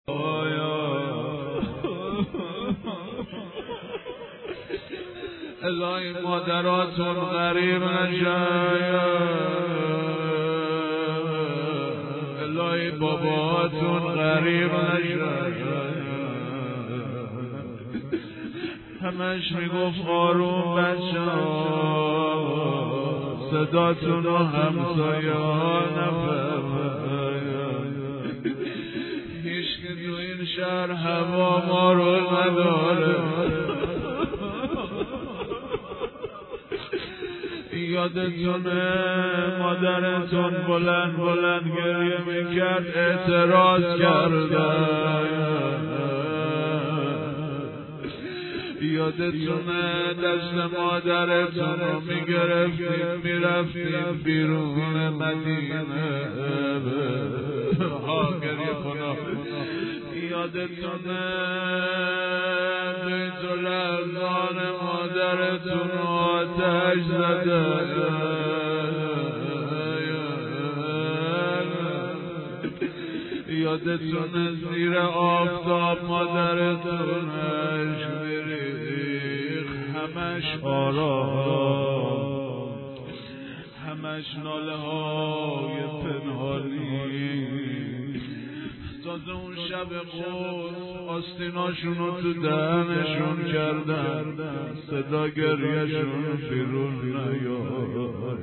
الهی مادراتون غریب نشن، الهی باباتون غریب نشن. همش میگفت آروم بچه‌ها، صداتون و همسایه ها نفهمن. هیچ که تو این شهر هوا ما رو نداره. یادتونه مادرتون بلند بلند گریه میکرد، اعتراض کردن. یادتونه دست مادرتون رو میگرفتیم میرفتیم بیرون مدینه. گریه کنا. یادتونه بیت الارزان مادرتون آتش زده. یادتونه زیر آفتاب مادرتون عشق میریخت. همش آرام، همش ناله های پنهانی. تازه اون شب قدس آستیناشونو تو دهنشون کردن، صدا گریهشون بیرون نیاد.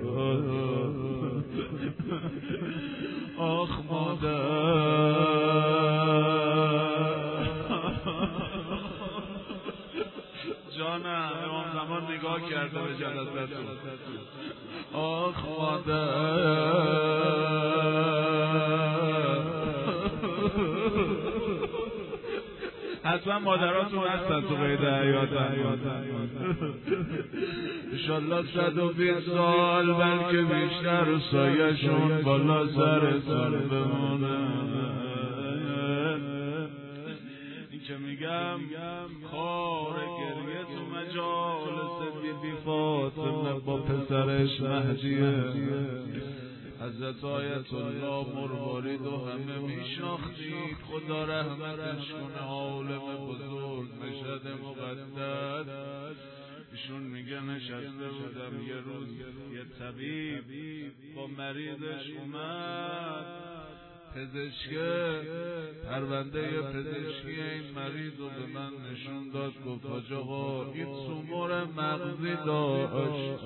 آخ مادر، جانم امام زمان نگاه کرده به جلسه‌تون. آخ مادر، حتما مادراتون هستن تو قید حیاتن. انشالله 120 سال بلکه بیشتر سایه‌شون بالا سرتون بمونه. این که میگم کار گریه تو مجالس بی فاطمه با پسرش مهدیه. حضرت آیت الله مروارید و همه میشناختید، خدا رحمتش کنه، عالم بزرگ مشهد مقدس. ایشون میگه نشسته بودم یه روز، یه طبیب با مریضش اومد، پزشکه پرونده پزشکی این مریض رو به من نشون داد. گفت حاج آقا این تومور مغزی داشت.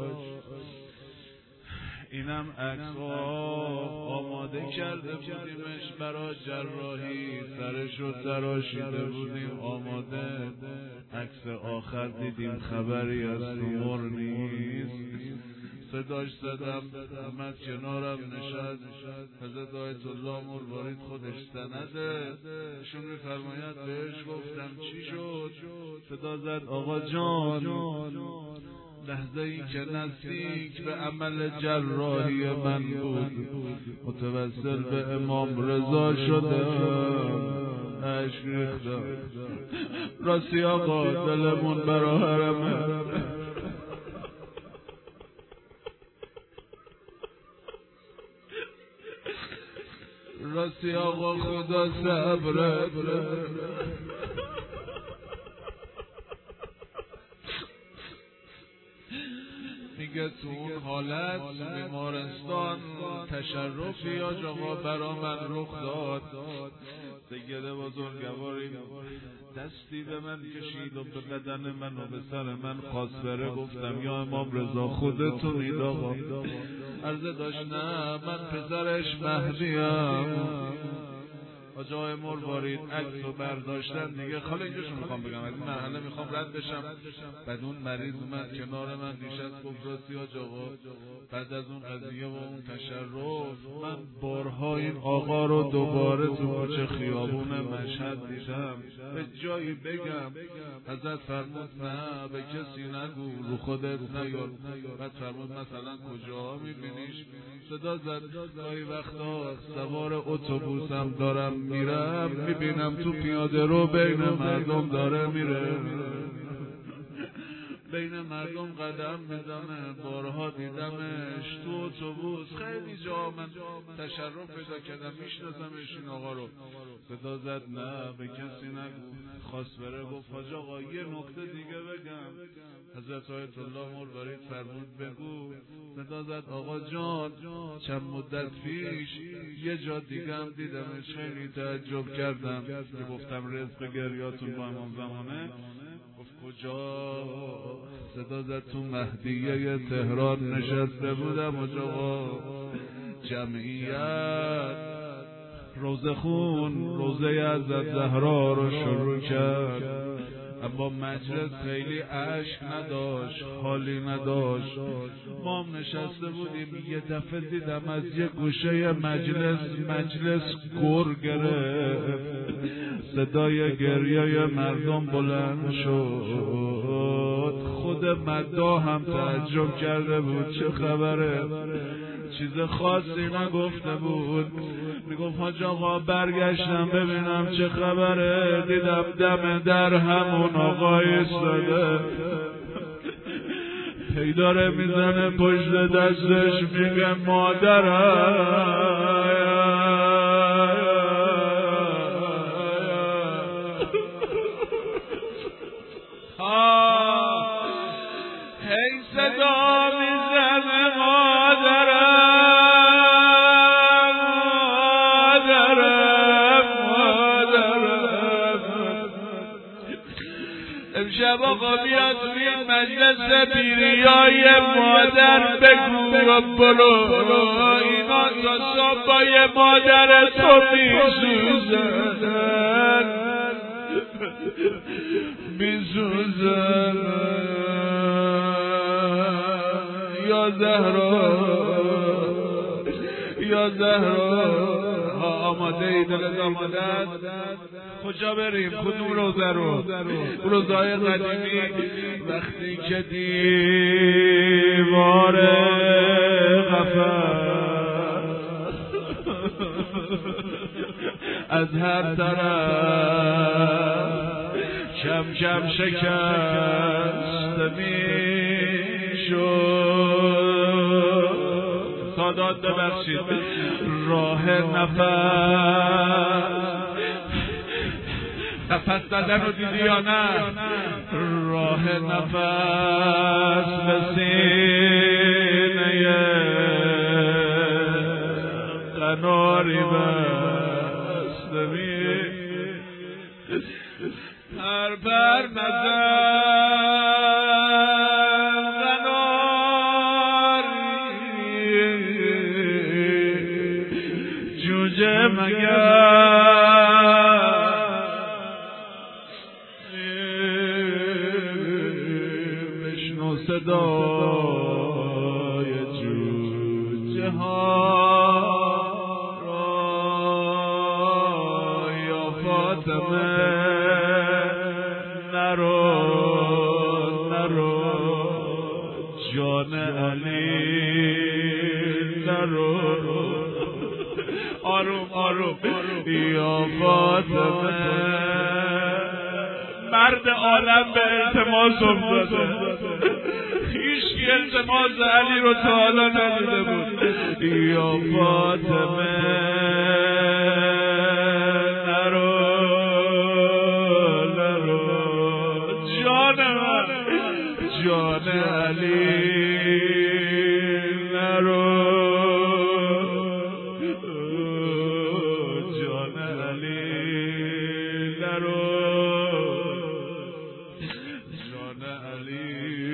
اینم عکس‌ها آماده کرده بودیمش برای جراحی، سرشو تراشیده بودیم آماده. عکس آخر دیدیم خبری از تومور نیست. صداش زدم اومد کنارم نشست. حضرت آیت الله مروارید خودش سنده، شون میفرماید بهش گفتم چی شد؟ صدا زد آقا جان، لحظه ای که نزدیک به عمل جراحی من بود متوسل به امام رضا شدم. عشق ریختم. راستی آقا دلمون برا حرمه. راستی آقا خدا صبرت. میگه تو اون حالت بیمارستان تشرفی آج آقا برا من رخ داد. سید بزرگواری دستی به من کشید و به بدن من و به سر من خواست بره. گفتم یا امام رضا خودتونید آقا. عرضه داشت نه من پسرش مهدیم. آجای مروارید عکس رو برداشتن دیگه. حالا اینجاشو میخوام بگم، از این مرحله میخوام رد بشم. بعد اون مریض اومد کنار من نشست گفت راستی حاج آقا بعد از اون قضیه و اون تشرف من بارها این آقا رو دوباره تو کوچه خیابون مشهد دیدم. به جایی بگم حضرت فرمود نه به کسی نگو، رو خودت نیار. بعد فرمود مثلا کجا میبینیش؟ صدا زد گاهی وقتا سوار اتوبوسم دارم میرم میبینم تو پیاده رو بین مردم داره میره. بین مردم قدم میزنه. بارها دیدمش تو اتوبوس، خیلی جا من تشرف پیدا کردم، میشناسمش این آقا رو. صدا زد نه به کسی نگو، خواست بره گفت حاج آقا یه نکته دیگه بگم. حضرت آیت الله مروارید فرمود بگو. صدا زد آقا جان چند مدت پیش یه جا دیگه هم دیدمش، خیلی تعجب کردم که گفتم رزق گریاتون با امام زمانه. گفت کجا؟ صدا زد تو مهدیه تهران نشسته بودم حاج آقا، جمعیت روزه خون روزه حضرت زهرا رو شروع کرد، اما مجلس خیلی عشق نداشت، حالی نداشت. ما هم نشسته بودیم، یه دفعه دیدم از یه گوشه مجلس گر گرفت، صدای گریه مردم بلند شد. خود مدا هم تعجب کرده بود چه خبره، چیز خاصی نگفته بود. میگفت حاج آقا برگشتم ببینم چه خبره، دیدم دم در همون آقا ایستاده، پیداره میزنه پشت دستش، میگه مادرم. هی صدا میزنه مادرم. امشب آقا بیا توی این مجلس بیریای مادر بگو و برو، اینا تا صبای مادر تو میسوزن یا زهرا. آماده ای؟ دلت آماده است؟ کجا بریم؟ کدوم روزه رو؟ روزهای قدیمی وقتی که دیوار قفس از هر طرف کم کم شکسته میشد. سادات ببخشید، راه نفس زدن رو دیدی یا نه؟ راه نفس به سینه قناری بسته می هر بر نزن قناری جوجه مگر صدای جوجه ها را یا فاطمه نرو جان علی نرو آروم یا فاطمه. مرد عالم به التماس افتاده، هیچکی التماس علی رو تا حالا ندیده بود. یا فاطمه نرو جان علی نرو جان علی نرو جان علی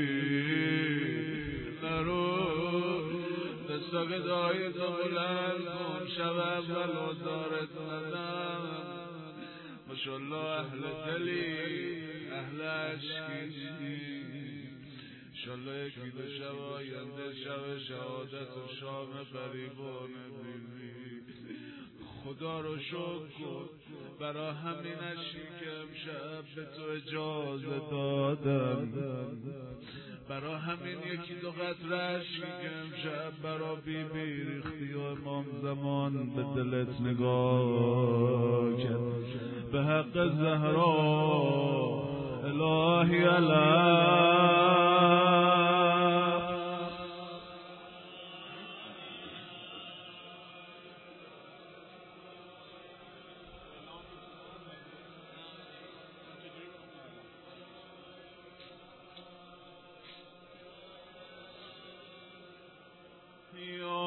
نرو. دستاق دعای تو بلند کن، شب اول وزارت ندم. ماشالله اهل دلی اهل عشقی، انشالله یکی دو شب آینده شب شهادت و شام فریبان بیبی. خدا رو شکر کن برا همین عشقی که امشب به تو اجازه دادم، برا همین یکی دو قطره عشقی که امشب برا بیبی ریختی و امام زمان به دلت نگاه کرد. به حق زهرا الهی علیه یا